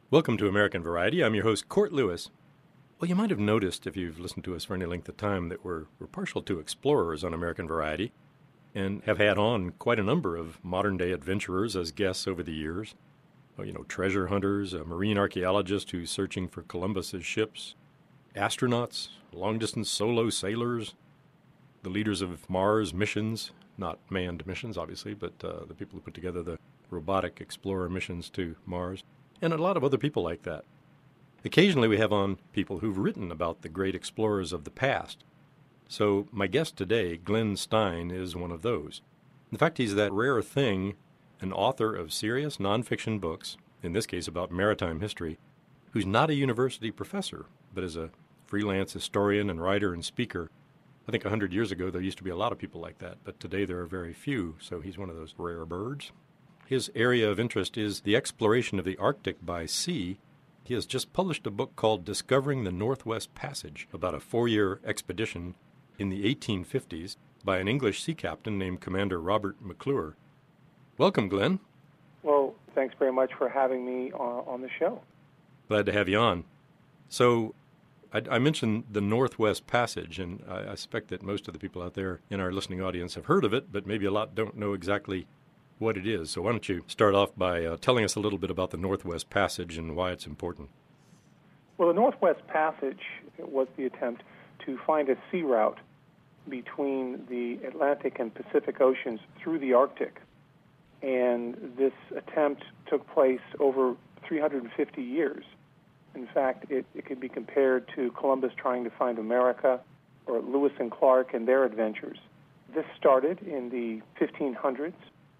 Welcome to American Variety. I'm your host, Court Lewis. Well, you might have noticed, if you've listened to us for any length of time, that we're partial to explorers on American Variety and have had on quite a number of modern-day adventurers as guests over the years. Treasure hunters, a marine archaeologist who's searching for Columbus's ships, astronauts, long-distance solo sailors, the leaders of Mars missions, not manned missions, obviously, but the people who put together the robotic explorer missions to Mars, and a lot of other people like that. Occasionally we have on people who've written about the great explorers of the past. So my guest today, Glenn Stein, is one of those. In fact, he's that rare thing, an author of serious nonfiction books, in this case about maritime history, who's not a university professor, but is a freelance historian and writer and speaker. I think 100 years ago there used to be a lot of people like that, but today there are very few, so he's one of those rare birds. His area of interest is the exploration of the Arctic by sea. He has just published a book called Discovering the Northwest Passage, about a 4-year expedition in the 1850s by an English sea captain named Commander Robert McClure. Welcome, Glenn. Well, thanks very much for having me on the show. Glad to have you on. So I mentioned the Northwest Passage, and I suspect that most of the people out there in our listening audience have heard of it, but maybe a lot don't know exactly what it is. So why don't you start off by telling us a little bit about the Northwest Passage and why it's important? Well, the Northwest Passage was the attempt to find a sea route between the Atlantic and Pacific Oceans through the Arctic. And this attempt took place over 350 years. In fact, it could be compared to Columbus trying to find America or Lewis and Clark and their adventures. This started in the 1500s.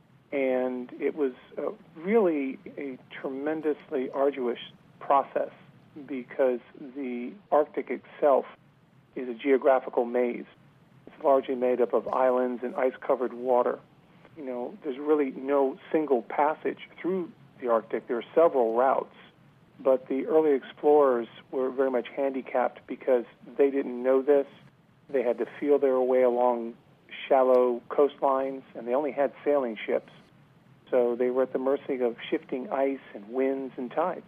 And it was really a tremendously arduous process because the Arctic itself is a geographical maze. It's largely made up of islands and ice-covered water. There's really no single passage through the Arctic. There are several routes, but the early explorers were very much handicapped because they didn't know this. They had to feel their way along shallow coastlines, and they only had sailing ships. So they were at the mercy of shifting ice and winds and tides.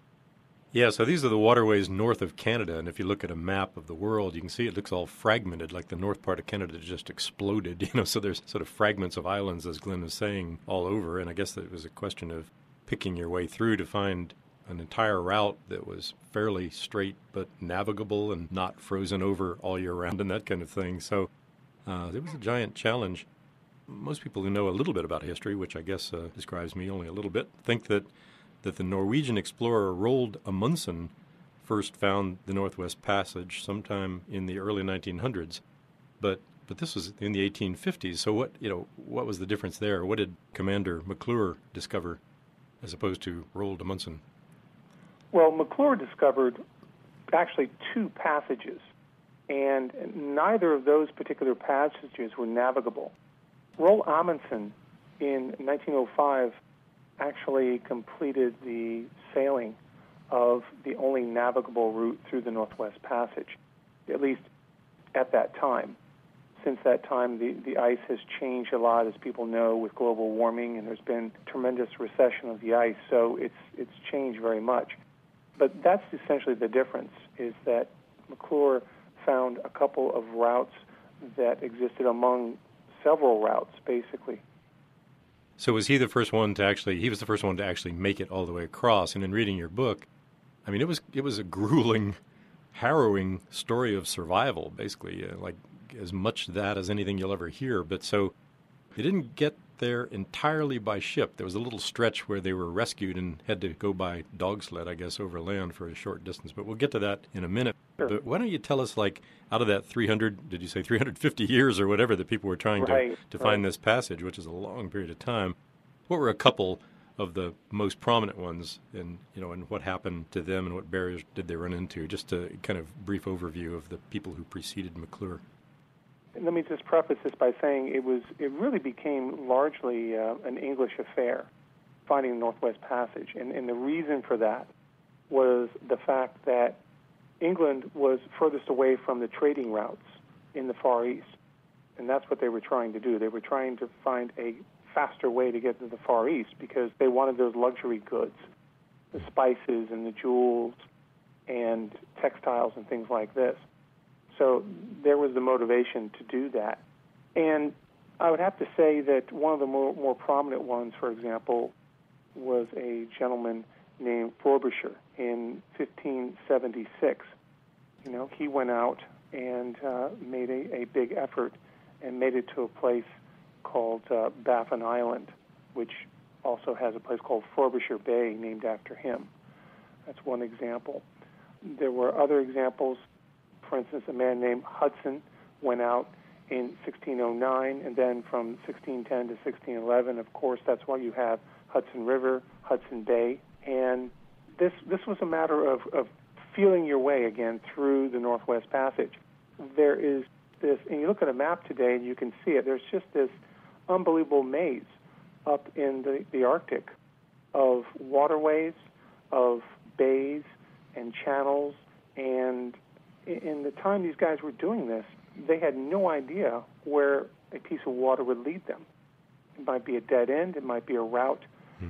Yeah, so these are the waterways north of Canada, and if you look at a map of the world, you can see it looks all fragmented, like the north part of Canada just exploded, so there's sort of fragments of islands, as Glenn is saying, all over, and I guess that it was a question of picking your way through to find an entire route that was fairly straight but navigable and not frozen over all year round and that kind of thing. So it was a giant challenge. Most people who know a little bit about history, which I guess describes me only a little bit, think that the Norwegian explorer Roald Amundsen first found the Northwest Passage sometime in the early 1900s, but this was in the 1850s. So what was the difference there? What did Commander McClure discover as opposed to Roald Amundsen? Well, McClure discovered actually two passages, and neither of those particular passages were navigable. Roald Amundsen, in 1905, actually completed the sailing of the only navigable route through the Northwest Passage, at least at that time. Since that time, the ice has changed a lot, as people know, with global warming, and there's been tremendous recession of the ice, so it's changed very much. But that's essentially the difference, is that McClure found a couple of routes that existed among several routes, basically. So was he the first one to he was the first one to actually make it all the way across? And in reading your book, I mean, it was a grueling, harrowing story of survival, basically, like as much that as anything you'll ever hear. But so they didn't get there entirely by ship. There was a little stretch where they were rescued and had to go by dog sled, I guess, over land for a short distance. But we'll get to that in a minute. Sure. But why don't you tell us, like, out of that 350 years or whatever that people were trying to find this passage, which is a long period of time, what were a couple of the most prominent ones, and what happened to them and what barriers did they run into? Just a kind of brief overview of the people who preceded McClure. Let me just preface this by saying it really became largely an English affair, finding the Northwest Passage. And the reason for that was the fact that England was furthest away from the trading routes in the Far East. And that's what they were trying to do. They were trying to find a faster way to get to the Far East because they wanted those luxury goods. the spices and the jewels and textiles and things like this. So there was the motivation to do that. And I would have to say that one of the more prominent ones, for example, was a gentleman named Frobisher in 1576. He went out and made a big effort and made it to a place called Baffin Island, which also has a place called Frobisher Bay named after him. That's one example. There were other examples. For instance, a man named Hudson went out in 1609, and then from 1610 to 1611, of course, that's why you have Hudson River, Hudson Bay, and this was a matter of feeling your way again through the Northwest Passage. There is this, and you look at a map today and you can see it, there's just this unbelievable maze up in the Arctic of waterways, of bays and channels, and in the time these guys were doing this, they had no idea where a piece of water would lead them. It might be a dead end, it might be a route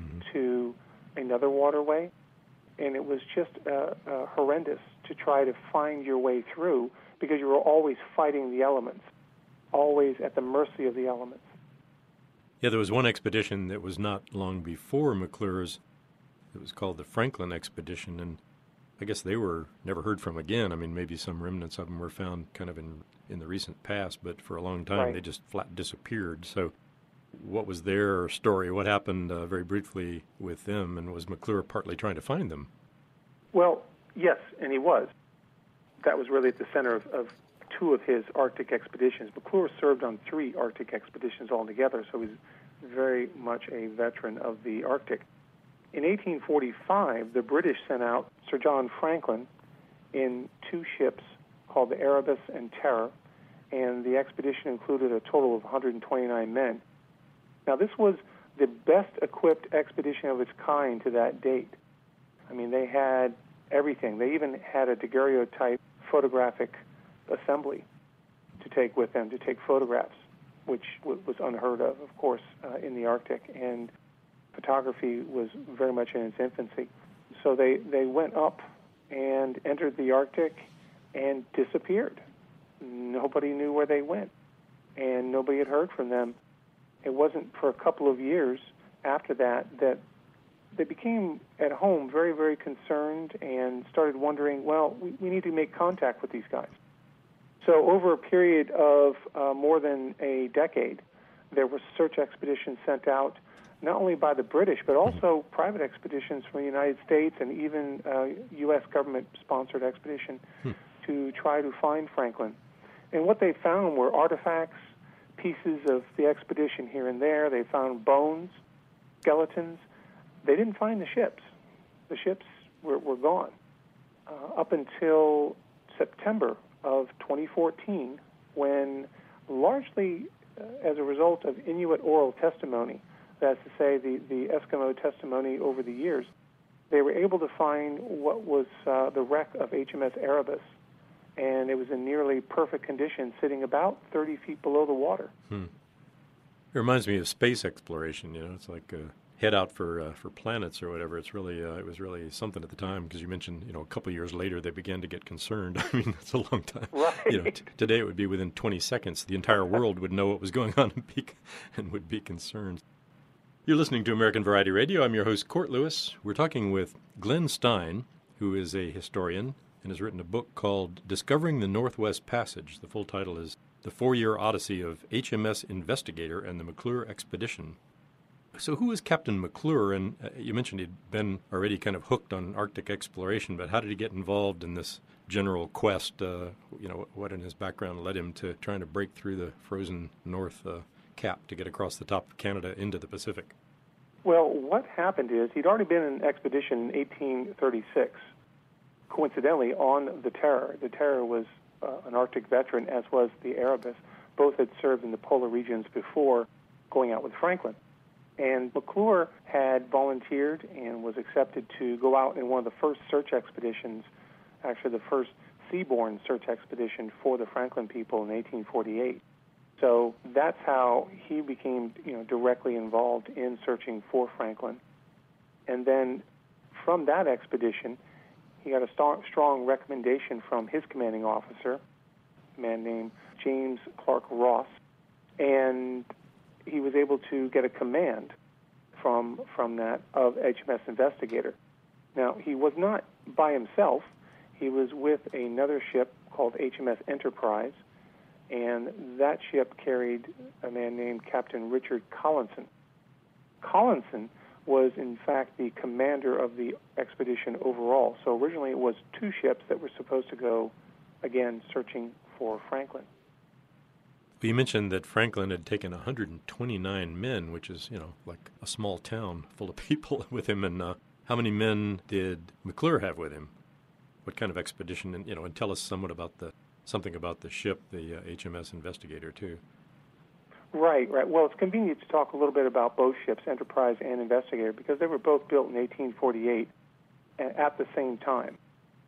to another waterway, and it was just horrendous to try to find your way through because you were always fighting the elements, always at the mercy of the elements. Yeah, there was one expedition that was not long before McClure's. It was called the Franklin Expedition, and I guess they were never heard from again. I mean, maybe some remnants of them were found kind of in the recent past, but for a long time They just flat disappeared. So what was their story? What happened very briefly with them, and was McClure partly trying to find them? Well, yes, and he was. That was really at the center of two of his Arctic expeditions. McClure served on 3 Arctic expeditions altogether, so he's very much a veteran of the Arctic. In 1845, the British sent out Sir John Franklin in 2 ships called the Erebus and Terror, and the expedition included a total of 129 men. Now, this was the best-equipped expedition of its kind to that date. I mean, they had everything. They even had a daguerreotype photographic assembly to take with them, to take photographs, which was unheard of course, in the Arctic, and photography was very much in its infancy. So they went up and entered the Arctic and disappeared. Nobody knew where they went, and nobody had heard from them. It wasn't for a couple of years after that they became at home very, very concerned and started wondering, well, we need to make contact with these guys. So over a period of more than a decade, there were search expeditions sent out, not only by the British, but also private expeditions from the United States and even U.S. government-sponsored expedition to try to find Franklin. And what they found were artifacts, pieces of the expedition here and there. They found bones, skeletons. They didn't find the ships. The ships were gone. Up until September of 2014, when largely as a result of Inuit oral testimony, that's to say the Eskimo testimony over the years, they were able to find what was the wreck of HMS Erebus, and it was in nearly perfect condition, sitting about 30 feet below the water. It reminds me of space exploration. It's like head out for planets or whatever. It's really it was really something at the time, because you mentioned a couple of years later they began to get concerned. I mean, that's a long time. Right. Today it would be within 20 seconds the entire world would know what was going on and would be concerned. You're listening to American Variety Radio. I'm your host, Court Lewis. We're talking with Glenn Stein, who is a historian and has written a book called Discovering the Northwest Passage. The full title is The 4-Year Odyssey of HMS Investigator and the McClure Expedition. So who was Captain McClure? And you mentioned he'd been already kind of hooked on Arctic exploration, but how did he get involved in this general quest? What in his background led him to trying to break through the frozen North Cap to get across the top of Canada into the Pacific? Well, what happened is he'd already been in an expedition in 1836, coincidentally, on the Terror. The Terror was an Arctic veteran, as was the Erebus. Both had served in the polar regions before going out with Franklin. And McClure had volunteered and was accepted to go out in one of the first search expeditions, actually the first seaborne search expedition for the Franklin people in 1848. So that's how he became, directly involved in searching for Franklin. And then from that expedition, he got a strong recommendation from his commanding officer, a man named James Clark Ross, and he was able to get a command from that of HMS Investigator. Now, he was not by himself. He was with another ship called HMS Enterprise, and that ship carried a man named Captain Richard Collinson. Collinson was, in fact, the commander of the expedition overall. So originally it was two ships that were supposed to go, again, searching for Franklin. You mentioned that Franklin had taken 129 men, which is, like a small town full of people with him. And how many men did McClure have with him? What kind of expedition? And tell us something about the ship, the HMS Investigator, too. Right. Well, it's convenient to talk a little bit about both ships, Enterprise and Investigator, because they were both built in 1848 at the same time,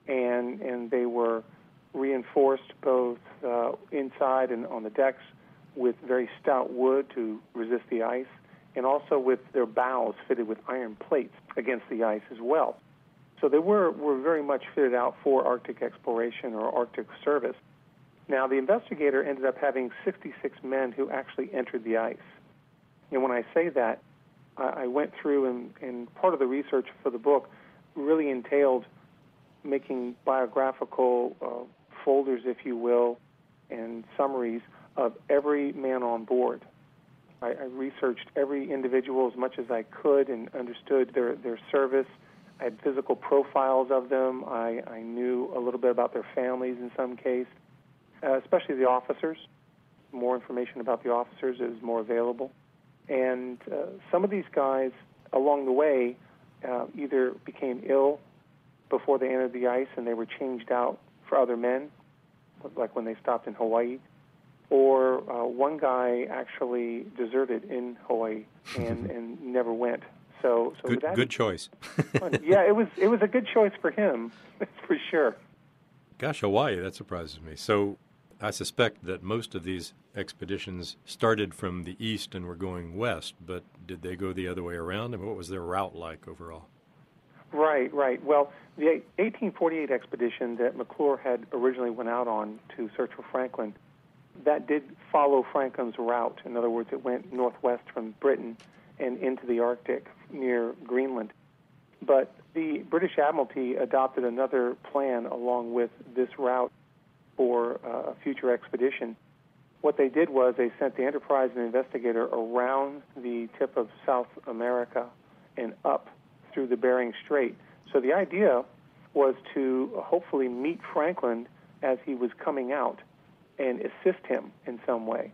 and they were reinforced both inside and on the decks with very stout wood to resist the ice, and also with their bows fitted with iron plates against the ice as well. So they were very much fitted out for Arctic exploration or Arctic service. Now, the Investigator ended up having 66 men who actually entered the ice. And when I say that, I went through, and part of the research for the book really entailed making biographical folders, if you will, and summaries of every man on board. I researched every individual as much as I could and understood their service. I had physical profiles of them. I knew a little bit about their families in some case. Especially the officers. More information about the officers is more available. And some of these guys, along the way, either became ill before they entered the ice and they were changed out for other men, like when they stopped in Hawaii. Or one guy actually deserted in Hawaii and never went. So good choice. Yeah, it was a good choice for him, for sure. Gosh, Hawaii, that surprises me. So I suspect that most of these expeditions started from the east and were going west, but did they go the other way around? And what was their route like overall? Right. Well, the 1848 expedition that McClure had originally went out on to search for Franklin, that did follow Franklin's route. In other words, it went northwest from Britain and into the Arctic near Greenland. But the British Admiralty adopted another plan along with this route for a future expedition. What they did was they sent the Enterprise and Investigator around the tip of South America and up through the Bering Strait. So the idea was to hopefully meet Franklin as he was coming out and assist him in some way.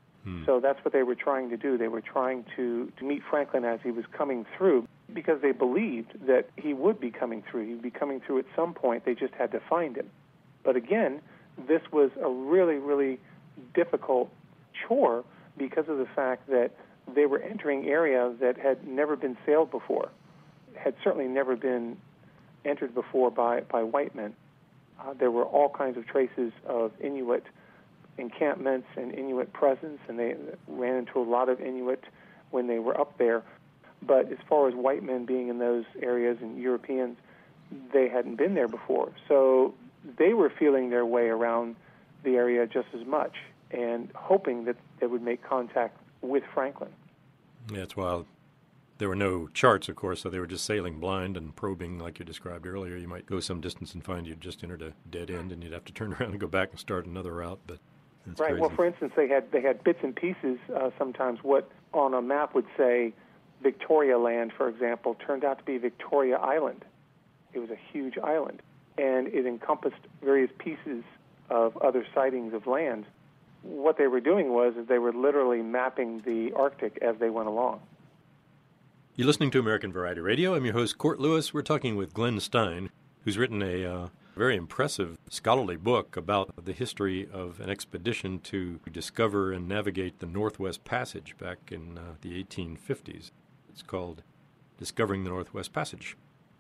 So that's what they were trying to do. They were trying to meet Franklin as he was coming through because they believed that he would be coming through. He would be coming through at some point. They just had to find him. But again, this was a really, really difficult chore because of the fact that they were entering areas that had never been sailed before, had certainly never been entered before by white men. There were all kinds of traces of Inuit encampments and Inuit presence, and they ran into a lot of Inuit when they were up there. But as far as white men being in those areas and Europeans, they hadn't been there before. So they were feeling their way around the area just as much and hoping that they would make contact with Franklin. Yeah, that's wild. There were no charts, of course, so they were just sailing blind and probing like you described earlier. You might go some distance and find you'd just entered a dead end and you'd have to turn around and go back and start another route. But that's right. crazy. Well, for instance, they had bits and pieces sometimes. What on a map would say Victoria Land, for example, turned out to be Victoria Island. It was a huge island, and it encompassed various pieces of other sightings of land. What they were doing was they were literally mapping the Arctic as they went along. You're listening to American Variety Radio. I'm your host, Court Lewis. We're talking with Glenn Stein, who's written a very impressive scholarly book about the history of an expedition to discover and navigate the Northwest Passage back in the 1850s. It's called Discovering the Northwest Passage.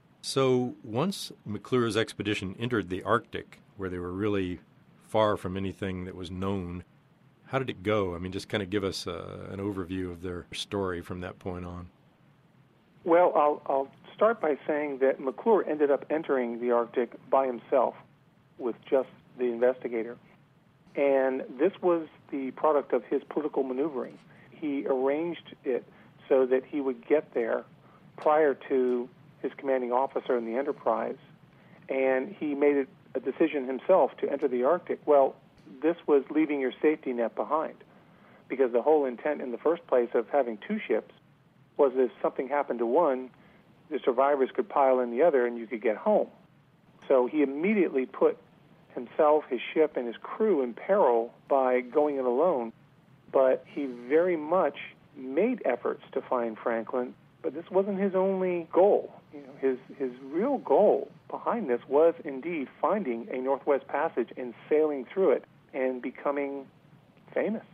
So once McClure's expedition entered the Arctic, where they were really far from anything that was known, how did it go? I mean, just kind of give us an overview of their story from that point on. Well, I'll start by saying that McClure ended up entering the Arctic by himself with just the investigator. And this was the product of his political maneuvering. He arranged it so that he would get there prior to his commanding officer in the Enterprise, and he made it a decision himself to enter the Arctic. Well, this was leaving your safety net behind, because the whole intent in the first place of having two ships was if something happened to one, the survivors could pile in the other and you could get home. So he immediately put himself, his ship, and his crew in peril by going it alone. But he very much made efforts to find Franklin, but this wasn't his only goal. His real goal behind this was indeed finding a Northwest Passage and sailing through it and becoming famous.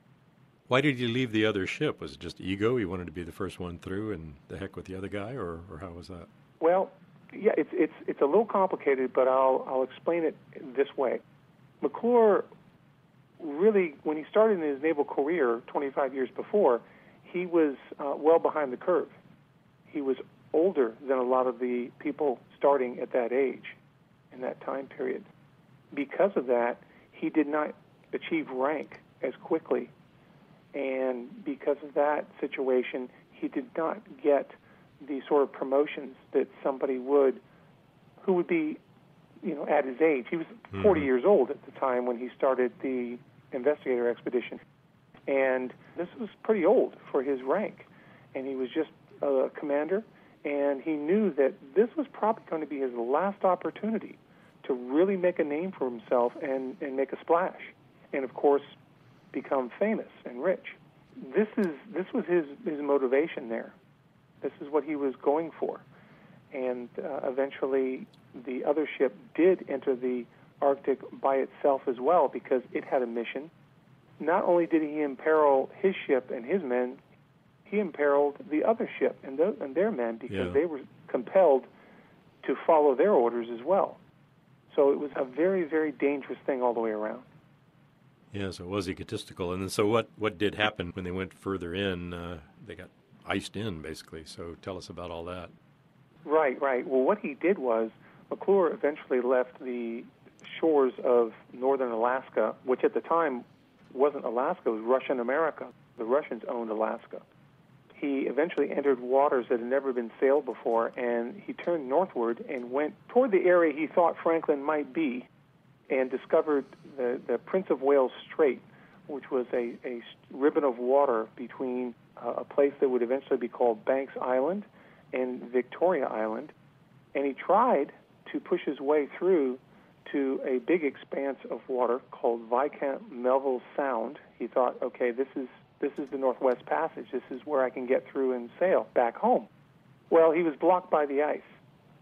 Why did he leave the other ship? Was it just ego? He wanted to be the first one through, and the heck with the other guy, or how was that? Well, yeah, it's a little complicated, but I'll explain it this way. McClure really, when he started in his naval career 25 years before, he was well behind the curve. He was older than a lot of the people starting at that age in that time period. Because of that, he did not achieve rank as quickly. And because of that situation, he did not get the sort of promotions that somebody would who would be, at his age. He was 40 years old at the time when he started the investigator expedition. And this was pretty old for his rank. And he was just a commander, and he knew that this was probably going to be his last opportunity to really make a name for himself and make a splash. And, of course, become famous and rich. This was his motivation there. This is what he was going for. And eventually the other ship did enter the Arctic by itself as well, because it had a mission. Not only did he imperil his ship and his men, he imperiled the other ship and their men, because they were compelled to follow their orders as well. So it was a very, very dangerous thing all the way around. Yeah, so it was egotistical. And then so what did happen when they went further in? They got iced in, basically. So tell us about all that. Right. Well, what he did was McClure eventually left the shores of northern Alaska, which at the time wasn't Alaska, it was Russian America. The Russians owned Alaska. He eventually entered waters that had never been sailed before, and he turned northward and went toward the area he thought Franklin might be, and discovered the Prince of Wales Strait, which was a ribbon of water between a place that would eventually be called Banks Island and Victoria Island. And he tried to push his way through to a big expanse of water called Viscount Melville Sound. He thought, okay, this is the Northwest Passage. This is where I can get through and sail back home. Well, he was blocked by the ice.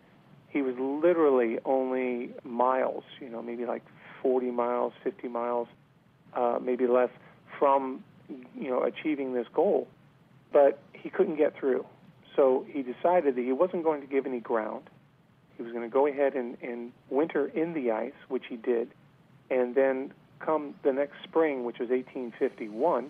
He was literally only miles, maybe like 40 miles, 50 miles, maybe less from, achieving this goal. But he couldn't get through. So he decided that he wasn't going to give any ground. He was going to go ahead and winter in the ice, which he did. And then come the next spring, which was 1851,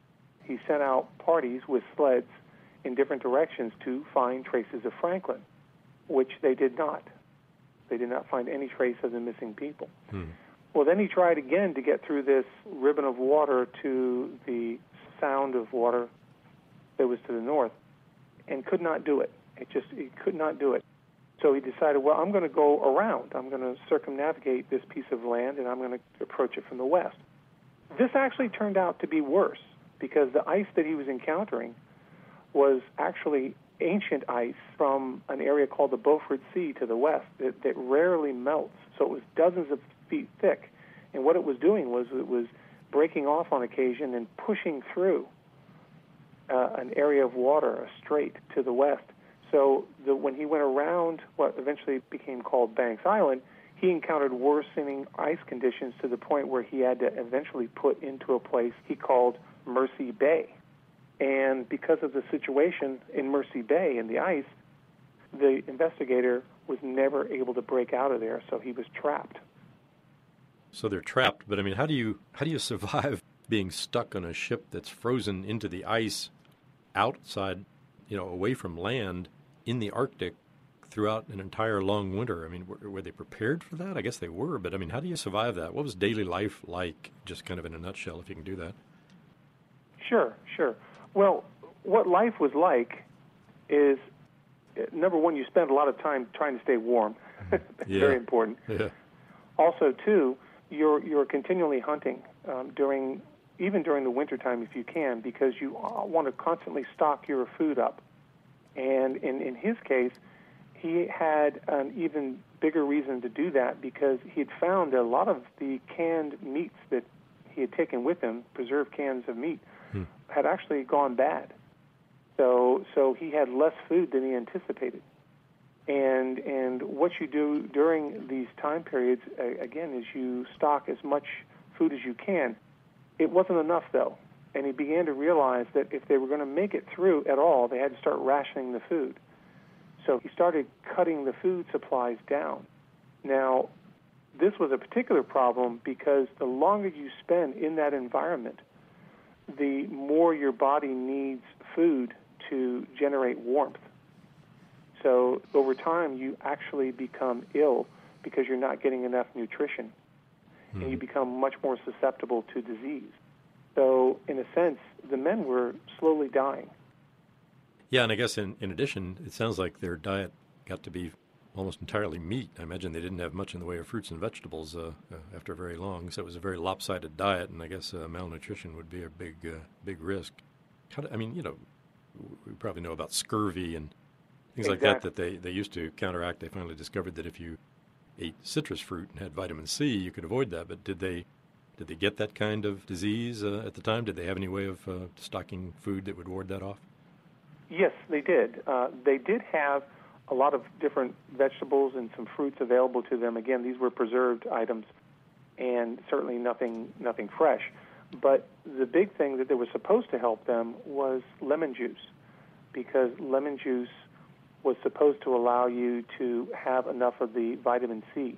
he sent out parties with sleds in different directions to find traces of Franklin, which they did not. They did not find any trace of the missing people. Well, then he tried again to get through this ribbon of water to the sound of water that was to the north, and could not do it. He could not do it. So he decided, well, I'm going to go around. I'm going to circumnavigate this piece of land, and I'm going to approach it from the west. This actually turned out to be worse, because the ice that he was encountering was actually ancient ice from an area called the Beaufort Sea to the west that rarely melts. So it was dozens of feet thick. And what it was doing was it was breaking off on occasion and pushing through an area of water, a strait to the west. So when he went around what eventually became called Banks Island, he encountered worsening ice conditions to the point where he had to eventually put into a place he called Mercy Bay. And because of the situation in Mercy Bay in the ice, the investigator was never able to break out of there, so he was trapped. So they're trapped, but I mean, how do you survive being stuck on a ship that's frozen into the ice outside, away from land in the Arctic throughout an entire long winter. I mean, were they prepared for that? I guess they were, but I mean, how do you survive that? What was daily life like, just kind of in a nutshell, if you can do that? Sure. Well, what life was like is, number one, you spend a lot of time trying to stay warm. That's very important. Yeah. Also, two, you're continually hunting even during the wintertime if you can, because you want to constantly stock your food up. And in his case, he had an even bigger reason to do that because he had found that a lot of the canned meats that he had taken with him, preserved cans of meat, had actually gone bad. So he had less food than he anticipated. And what you do during these time periods, again, is you stock as much food as you can. It wasn't enough, though. And he began to realize that if they were going to make it through at all, they had to start rationing the food. So he started cutting the food supplies down. Now, this was a particular problem because the longer you spend in that environment, the more your body needs food to generate warmth. So over time, you actually become ill because you're not getting enough nutrition, and you become much more susceptible to disease. So in a sense, the men were slowly dying. Yeah, and I guess in addition, it sounds like their diet got to be almost entirely meat. I imagine they didn't have much in the way of fruits and vegetables after very long, so it was a very lopsided diet, and I guess malnutrition would be a big risk. We probably know about scurvy and things like that they used to counteract. They finally discovered that if you ate citrus fruit and had vitamin C, you could avoid that. But did they get that kind of disease at the time? Did they have any way of stocking food that would ward that off? Yes, they did. They did have a lot of different vegetables and some fruits available to them. Again, these were preserved items and certainly nothing fresh. But the big thing that was supposed to help them was lemon juice, because lemon juice was supposed to allow you to have enough of the vitamin C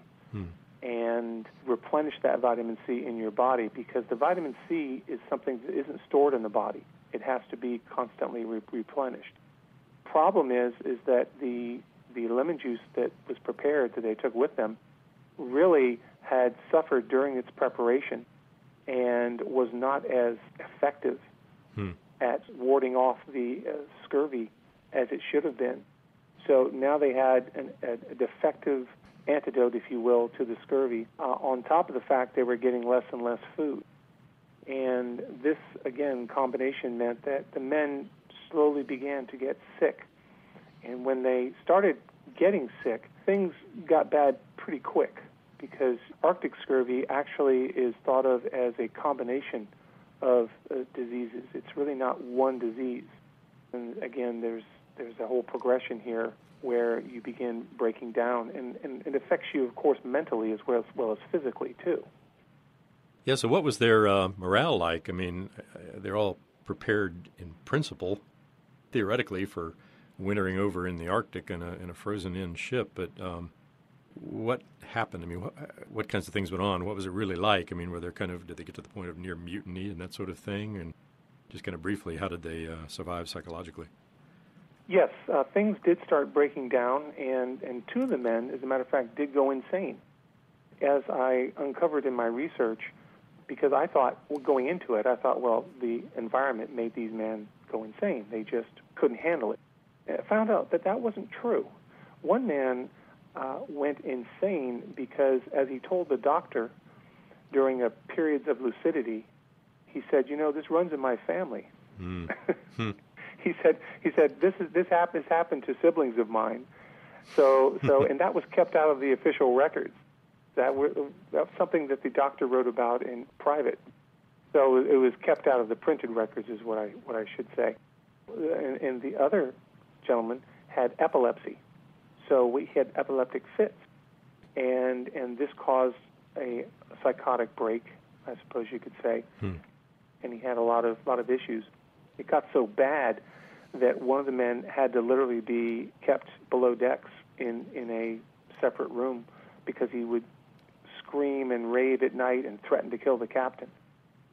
and replenish that vitamin C in your body, because the vitamin C is something that isn't stored in the body. It has to be constantly replenished. Problem is that the lemon juice that was prepared that they took with them really had suffered during its preparation and was not as effective at warding off the scurvy as it should have been. So now they had a defective antidote, if you will, to the scurvy, on top of the fact they were getting less and less food. And this, again, combination meant that the men slowly began to get sick. And when they started getting sick, things got bad pretty quick, because Arctic scurvy actually is thought of as a combination of diseases. It's really not one disease. And again, there's a whole progression here where you begin breaking down, and it affects you, of course, mentally as well as physically, too. Yeah, so what was their morale like? I mean, they're all prepared in principle, theoretically, for wintering over in the Arctic in a frozen-in ship, but what happened? I mean, what kinds of things went on? What was it really like? I mean, did they get to the point of near mutiny and that sort of thing? And just kind of briefly, how did they survive psychologically? Yes, things did start breaking down, and two of the men, as a matter of fact, did go insane. As I uncovered in my research, because I thought, going into it, well, the environment made these men go insane. They just couldn't handle it. And I found out that wasn't true. One man went insane because, as he told the doctor during periods of lucidity, he said, this runs in my family. He said this happened to siblings of mine. So and that was kept out of the official records. That was something that the doctor wrote about in private. So it was kept out of the printed records, is what I should say. And the other gentleman had epilepsy. So he had epileptic fits, and this caused a psychotic break, I suppose you could say. And he had a lot of issues. It got so bad that one of the men had to literally be kept below decks in a separate room, because he would scream and rave at night and threaten to kill the captain.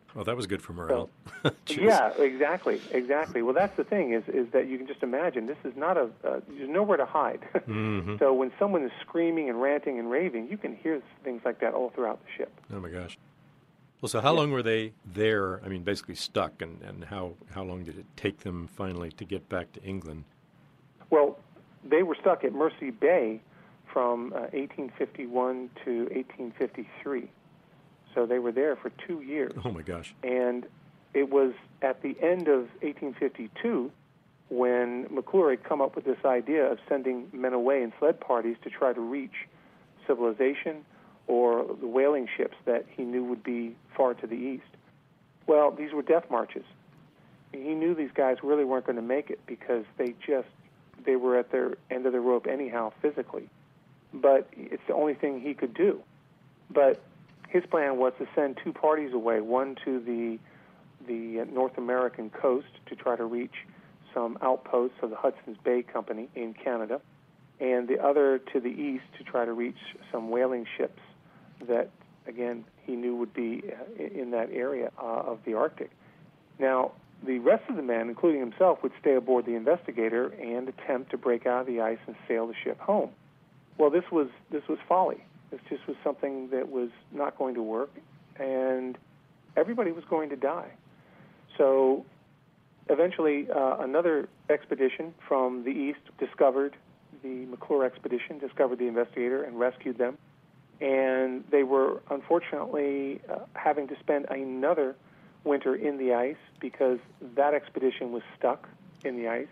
Well, that was good for morale. So, yeah, exactly. Well, that's the thing is that you can just imagine this is not there's nowhere to hide. Mm-hmm. So when someone is screaming and ranting and raving, you can hear things like that all throughout the ship. Oh, my gosh. Well, so how long were they there, I mean, basically stuck, and how long did it take them finally to get back to England? Well, they were stuck at Mersey Bay from 1851 to 1853. So they were there for 2 years. Oh, my gosh. And it was at the end of 1852 when McClure had come up with this idea of sending men away in sled parties to try to reach civilization or the whaling ships that he knew would be far to the east. Well, these were death marches. He knew these guys really weren't going to make it because they were at their end of the rope anyhow physically. But it's the only thing he could do. But his plan was to send 2 parties away, one to the North American coast to try to reach some outposts of the Hudson's Bay Company in Canada, and the other to the east to try to reach some whaling ships that, again, he knew would be in that area of the Arctic. Now, the rest of the men, including himself, would stay aboard the Investigator and attempt to break out of the ice and sail the ship home. Well, this was folly. This just was something that was not going to work, and everybody was going to die. So eventually another expedition from the east discovered the McClure expedition, discovered the Investigator, and rescued them. And they were, unfortunately, having to spend another winter in the ice because that expedition was stuck in the ice.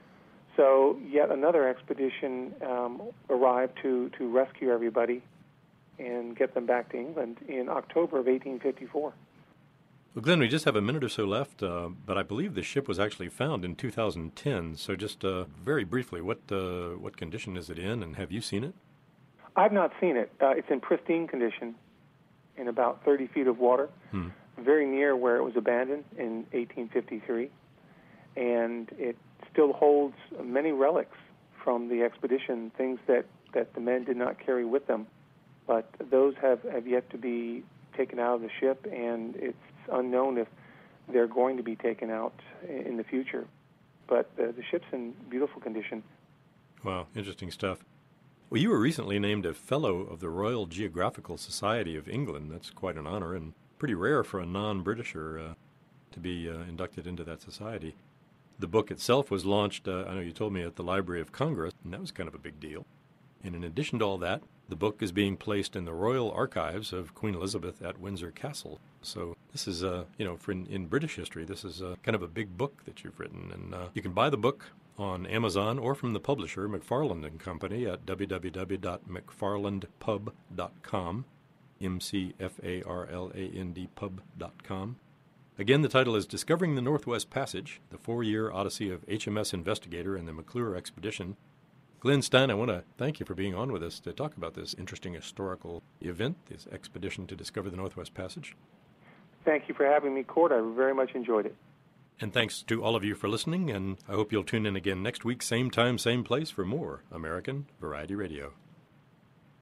So yet another expedition arrived to rescue everybody and get them back to England in October of 1854. Well, Glenn, we just have a minute or so left, but I believe the ship was actually found in 2010. So just very briefly, what condition is it in, and have you seen it? I've not seen it. It's in pristine condition, in about 30 feet of water, very near where it was abandoned in 1853. And it still holds many relics from the expedition, things that the men did not carry with them. But those have yet to be taken out of the ship, and it's unknown if they're going to be taken out in the future. But the ship's in beautiful condition. Wow, interesting stuff. Well, you were recently named a Fellow of the Royal Geographical Society of England. That's quite an honor and pretty rare for a non-Britisher to be inducted into that society. The book itself was launched, I know you told me, at the Library of Congress, and that was kind of a big deal. And in addition to all that, the book is being placed in the Royal Archives of Queen Elizabeth at Windsor Castle. So this is, in British history, this is kind of a big book that you've written. And you can buy the book on Amazon or from the publisher, McFarland & Company, at www.mcfarlandpub.com, McFarlandpub.com. Again, the title is Discovering the Northwest Passage, the 4-year odyssey of HMS Investigator and the McClure Expedition. Glenn Stein, I want to thank you for being on with us to talk about this interesting historical event, this expedition to discover the Northwest Passage. Thank you for having me, Court. I very much enjoyed it. And thanks to all of you for listening, and I hope you'll tune in again next week, same time, same place, for more American Variety Radio.